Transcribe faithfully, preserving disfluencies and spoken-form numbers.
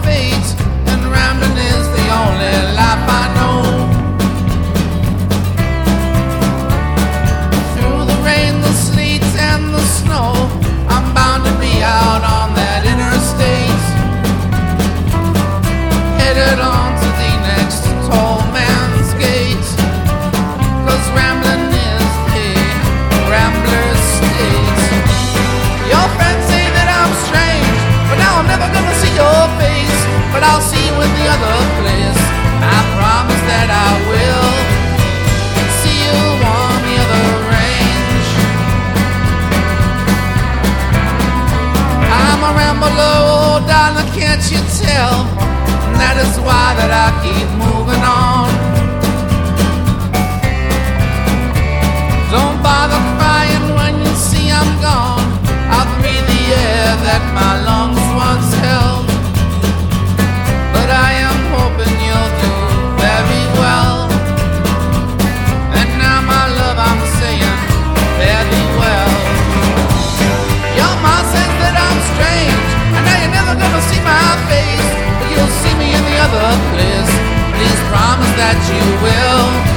fate, and rambling is the only life I know. Through the rain, the sleet, and the snow, I'm bound to be out on that interstate, headed on to the next tall man's gate, 'cause rambling is the rambler's state. Your friends say that I'm strange, but now I'm never gonna see your face, but I'll see you in the other place. I promise that I will see you on the other range. I'm a rambler, oh darling, can't you tell? And that is why that I keep moving on. Don't bother crying when you see I'm gone. I'll breathe the air that my lungs once held, but I am hoping you'll do very well. And now my love, I'm saying very well. Your mom says that I'm strange, and now you're never gonna see my face, but you'll see me in the other place. Please promise that you will.